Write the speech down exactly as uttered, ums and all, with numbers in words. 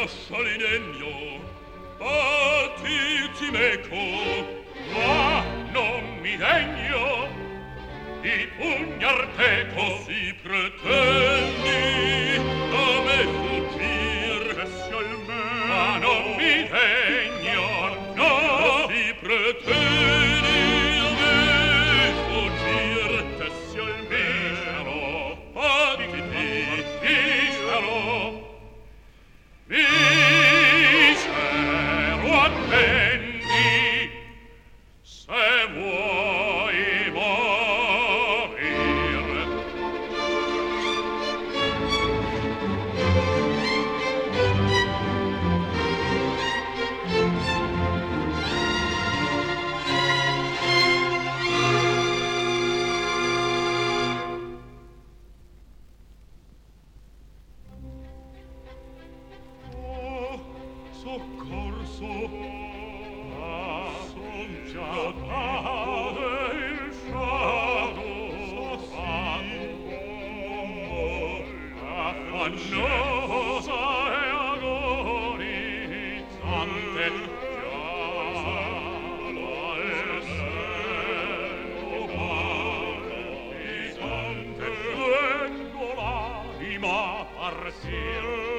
lasciali degno, battizi meco, ma non mi degno di pugnar teco. Si pretendi da me fuggir, che sia il me, ma non mi degno, no, si pretendi da me fuggir, che sia il me, battiti, misero, misero attendi, se vuoi morir. Oh, soccorso, ah, son già cade il sciato, affannosa e agonizzante, già al seno palpitante, vengo l'anima a partir.